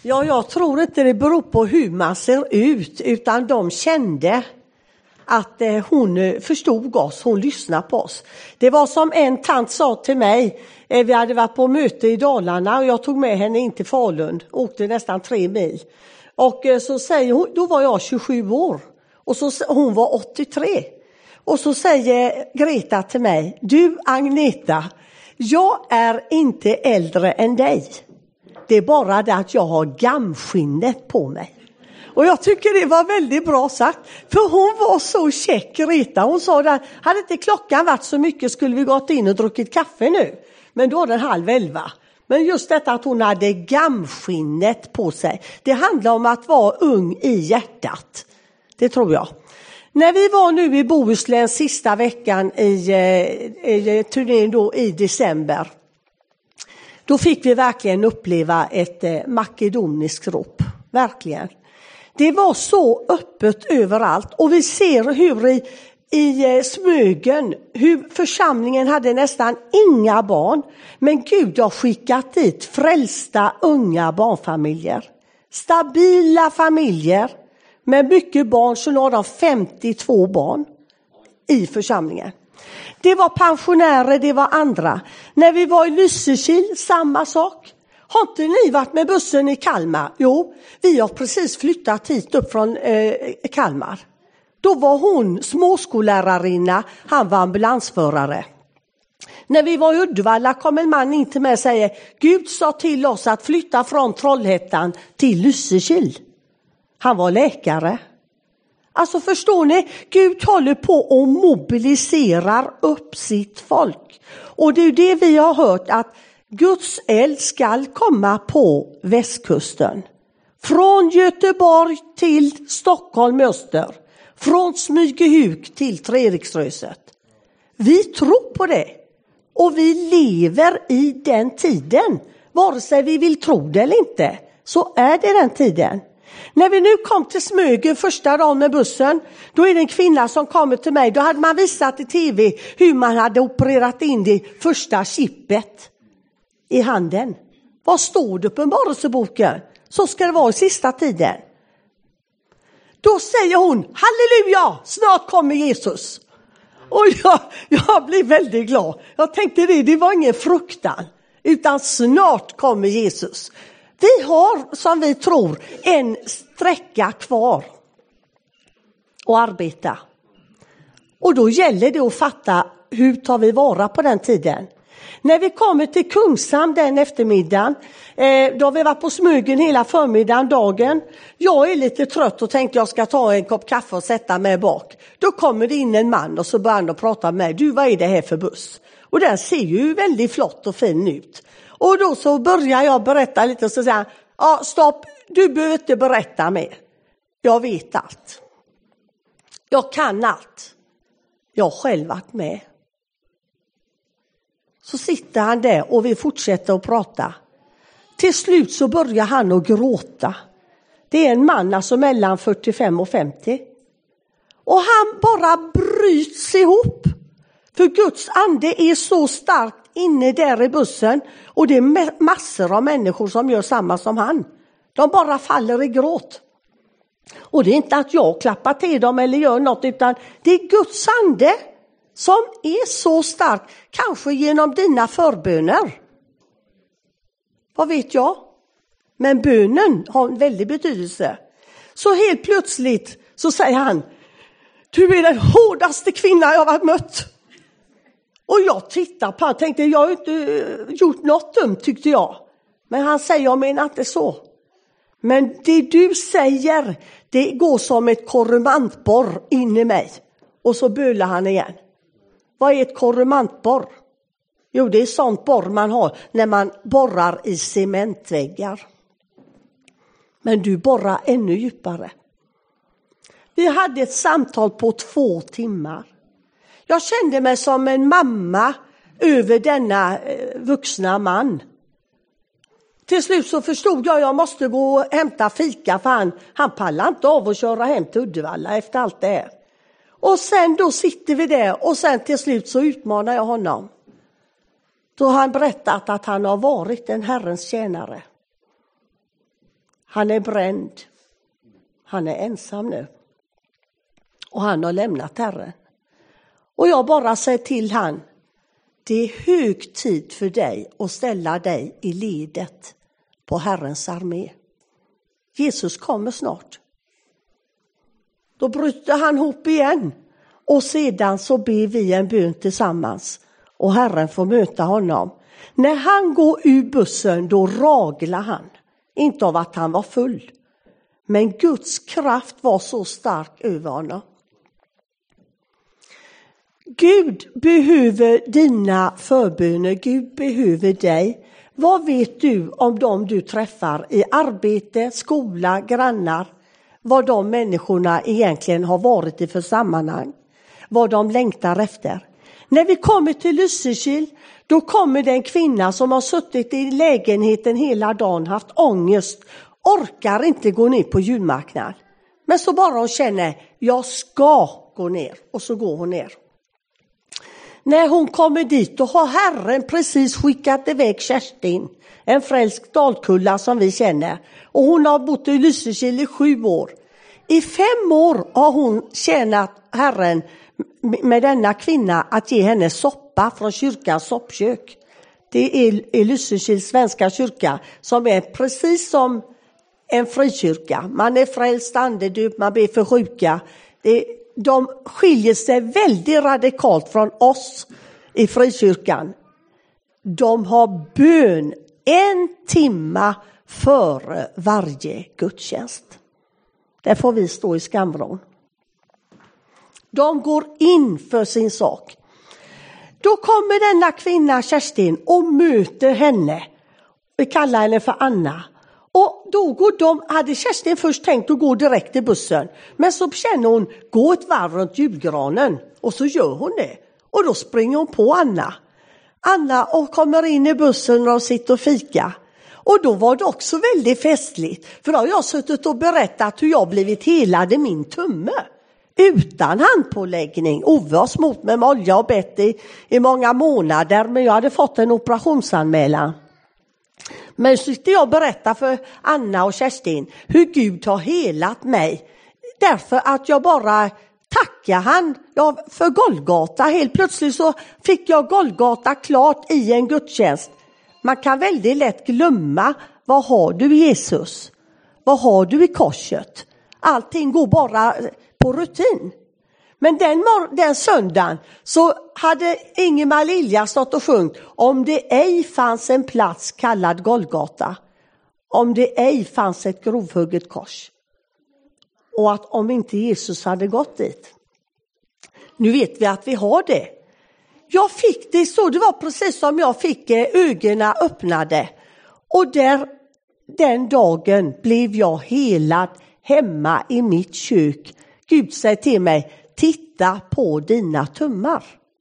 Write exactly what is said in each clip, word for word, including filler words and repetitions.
Ja, jag tror inte det beror på hur man ser ut, utan de kände att eh, hon förstod oss, hon lyssnade på oss. Det var som en tant sa till mig, eh, vi hade varit på möte i Dalarna och jag tog med henne in till Falun, åkte nästan tre mil. Och eh, så säger hon, då var jag tjugosju år och så, hon var åttiotre. Och så säger Greta till mig, du Agneta, jag är inte äldre än dig. Det är bara det att jag har gamskinnet på mig. Och jag tycker det var väldigt bra sagt. För hon var så käck, Greta. Hon sa där, hade inte klockan varit så mycket skulle vi gått in och druckit kaffe nu. Men då var den halv elva. Men just detta att hon hade gamskinnet på sig. Det handlar om att vara ung i hjärtat. Det tror jag. När vi var nu i Bohuslän sista veckan i, i turnén då i december. Då fick vi verkligen uppleva ett makedoniskt rop. Verkligen. Det var så öppet överallt. Och vi ser hur i, i Smögen, hur församlingen hade nästan inga barn. Men Gud har skickat dit frälsta unga barnfamiljer. Stabila familjer med mycket barn, så nu har de femtiotvå barn i församlingen. Det var pensionärer, det var andra. När vi var i Lysekil, samma sak. Har inte ni varit med bussen i Kalmar? Jo, vi har precis flyttat hit upp från eh, Kalmar. Då var hon småskollärarinna, han var ambulansförare. När vi var i Uddevalla kom en man in till mig och säger, Gud sa till oss att flytta från Trollhättan till Lysekil. Han var läkare. Alltså förstår ni, Gud håller på och mobiliserar upp sitt folk. Och det är det vi har hört, att Guds eld ska komma på västkusten. Från Göteborg till Stockholm öster. Från Smygehuk till Treriksröset. Vi tror på det. Och vi lever i den tiden. Vare sig vi vill tro det eller inte, så är det den tiden. När vi nu kom till Smögen första dagen med bussen, då är det en kvinna som kommer till mig. Då hade man visat i tv hur man hade opererat in det första chippet i handen. Vad står det på Uppenbarelseboken? Så ska det vara i sista tiden. Då säger hon, halleluja, snart kommer Jesus. Och jag, jag blir väldigt glad. Jag tänkte det, det var ingen fruktan, utan snart kommer Jesus. Vi har, som vi tror, en sträcka kvar att arbeta. Och då gäller det att fatta, hur tar vi vara på den tiden? När vi kommer till Kungshamn den eftermiddagen, eh, då har vi varit på Smögen hela förmiddagen, dagen. Jag är lite trött och tänkte jag ska ta en kopp kaffe och sätta mig bak. Då kommer det in en man och så börjar han att prata med mig. Du, vad är det här för buss? Och den ser ju väldigt flott och fin ut. Och då så börjar jag berätta lite och så säger han, ja stopp, du behöver inte berätta mer. Jag vet allt. Jag kan allt. Jag har själv varit med. Så sitter han där och vi fortsätter att prata. Till slut så börjar han att gråta. Det är en man alltså mellan fyrtiofem och femtio. Och han bara bryts ihop. För Guds ande är så starkt inne där i bussen. Och det är massor av människor som gör samma som han. De bara faller i gråt. Och det är inte att jag klappar till dem eller gör något, utan det är Guds ande som är så stark. Kanske genom dina förböner. Vad vet jag? Men bönen har en väldig betydelse. Så helt plötsligt så säger han, du är den hårdaste kvinna jag har mött. Och jag tittar på honom och tänkte, jag har inte gjort något dumt tyckte jag. Men han säger, jag menar inte så. Men det du säger, det går som ett korrumantborr in i mig. Och så bölar han igen. Vad är ett korrumantborr? Jo, det är sånt borr man har när man borrar i cementväggar. Men du borrar ännu djupare. Vi hade ett samtal på två timmar. Jag kände mig som en mamma över denna vuxna man. Till slut så förstod jag att jag måste gå och hämta fika, för han, han pallar inte av att köra hem till Uddevalla efter allt det här. Och sen då sitter vi där och sen till slut så utmanar jag honom. Då har han berättat att han har varit en Herrens tjänare. Han är bränd. Han är ensam nu. Och han har lämnat Herren. Och jag bara säger till han, det är hög tid för dig att ställa dig i ledet på Herrens armé. Jesus kommer snart. Då bryter han ihop igen. Och sedan så ber vi en bön tillsammans. Och Herren får möta honom. När han går ur bussen då raglar han. Inte av att han var full. Men Guds kraft var så stark över honom. Gud behöver dina förböner. Gud behöver dig. Vad vet du om dem du träffar i arbete, skola, grannar? Vad de människorna egentligen har varit i för sammanhang. Vad de längtar efter. När vi kommer till Lysekil, då kommer det en kvinna som har suttit i lägenheten hela dagen, haft ångest, orkar inte gå ner på julmarknad. Men så bara hon känner, jag ska gå ner, och så går hon ner. När hon kommer dit, då har Herren precis skickat iväg Kerstin, en frälsk Dalkulla som vi känner. Och hon har bott i Lysekil i sju år. I fem år har hon tjänat Herren med denna kvinna att ge henne soppa från kyrkans soppkök. Det är i Lysekils svenska kyrka som är precis som en frikyrka. Man är frälst, andedöpt, man ber för sjuka. De skiljer sig väldigt radikalt från oss i frikyrkan. De har bön en timma före varje gudstjänst. Där får vi stå i skamvrån. De går in för sin sak. Då kommer denna kvinna Kerstin och möter henne. Vi kallar henne för Anna. Och då går de, hade Kerstin först tänkt att gå direkt till bussen. Men så känner hon, gå ett varv runt julgranen. Och så gör hon det. Och då springer hon på Anna. Anna och kommer in i bussen och sitter och fika. Och då var det också väldigt festligt. För då har jag suttit och berättat hur jag blivit helad i min tumme. Utan handpåläggning. Ove har smort med olja och bett i, i många månader. Men jag hade fått en operationsanmälan. Men så sitter jag och berättar för Anna och Kerstin hur Gud har helat mig. Därför att jag bara tackar han ja, för Golgata. Helt plötsligt så fick jag Golgata klart i en gudstjänst. Man kan väldigt lätt glömma, vad har du Jesus? Vad har du i korset? Allting går bara på rutin. Men den, den söndagen så hade Ingemar Lilja stått och sjungit om det ej fanns en plats kallad Golgata. Om det ej fanns ett grovhugget kors. Och att om inte Jesus hade gått dit. Nu vet vi att vi har det. Jag fick det så, det var precis som jag fick ögonen öppnade. Och där, den dagen blev jag helad hemma i mitt kök. Gud säger till mig, titta på dina tummar.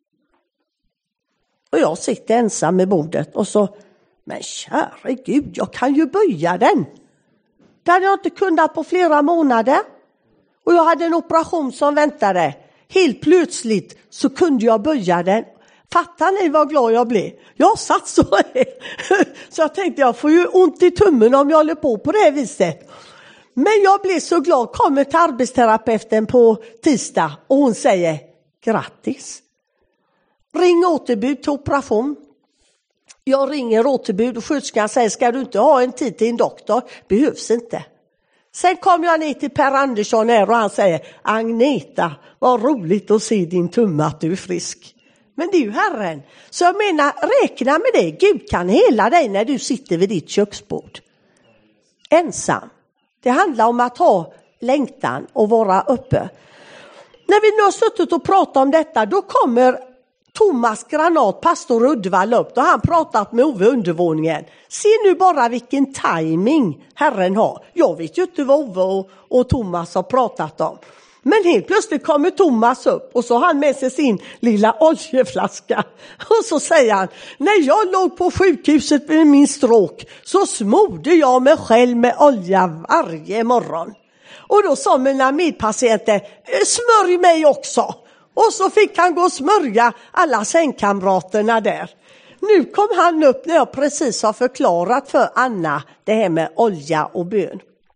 Och jag sitter ensam med bordet och så, men kära Gud, jag kan ju böja den. Det hade jag inte kunnat på flera månader. Och jag hade en operation som väntade. Helt plötsligt så kunde jag böja den. Fattar ni vad glad jag blev? Jag satt så här. Så jag tänkte, jag får ju ont i tummen om jag håller på på det här viset. Men jag blev så glad. Kommer till arbetsterapeuten på tisdag och hon säger, grattis. Ring återbud till operation. Jag ringer återbud och sköterskan säger, ska du inte ha en tid till en doktor? Behövs inte. Sen kom jag ner till Per Andersson här och han säger, Agneta, vad roligt att se din tumme att du är frisk. Men det är ju Herren. Så jag menar, räkna med det. Gud kan hela dig när du sitter vid ditt köksbord. Ensam. Det handlar om att ha längtan och vara uppe. När vi nu har suttit och pratat om detta, då kommer Thomas Granat, pastor Uddevalla upp. Då har han pratat med Ove undervåningen. Se nu bara vilken timing Herren har. Jag vet ju inte vad Ove och, och Thomas har pratat om. Men helt plötsligt kommer Thomas upp och så har han med sig sin lilla oljeflaska. Och så säger han, när jag låg på sjukhuset med min stråk så smorde jag mig själv med olja varje morgon. Och då sa mina medpatienter, smörj mig också. Och så fick han gå och smörja alla sängkamraterna där. Nu kom han upp när jag precis har förklarat för Anna det här med olja och bön.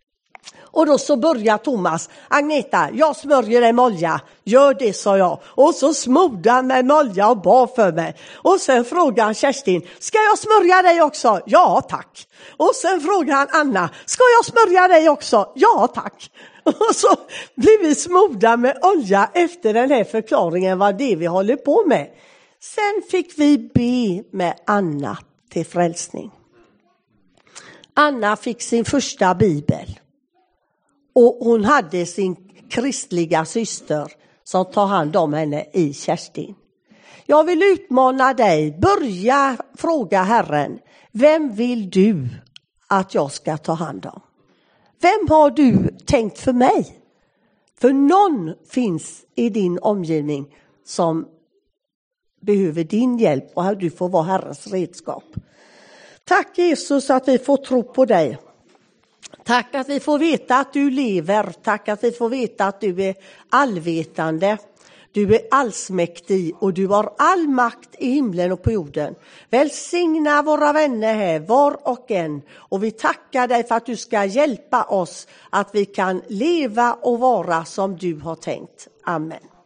Och då så börjar Thomas, Agneta, jag smörjer dig med olja. Gör det, sa jag. Och så smorde han mig med olja och bad för mig. Och sen frågar han Kerstin, ska jag smörja dig också? Ja, tack. Och sen frågar han Anna, ska jag smörja dig också? Ja, tack. Och så blir vi smorda med olja efter den här förklaringen vad det är vi håller på med. Sen fick vi be med Anna till frälsning. Anna fick sin första bibel. Och hon hade sin kristliga syster som tar hand om henne i Kerstin. Jag vill utmana dig, börja fråga Herren, vem vill du att jag ska ta hand om? Vem har du tänkt för mig? För någon finns i din omgivning som behöver din hjälp och du får vara Herrens redskap. Tack Jesus att vi får tro på dig. Tack att vi får veta att du lever. Tack att vi får veta att du är allvetande. Du är allsmäktig och du har all makt i himlen och på jorden. Välsigna våra vänner här, var och en. Och vi tackar dig för att du ska hjälpa oss att vi kan leva och vara som du har tänkt. Amen.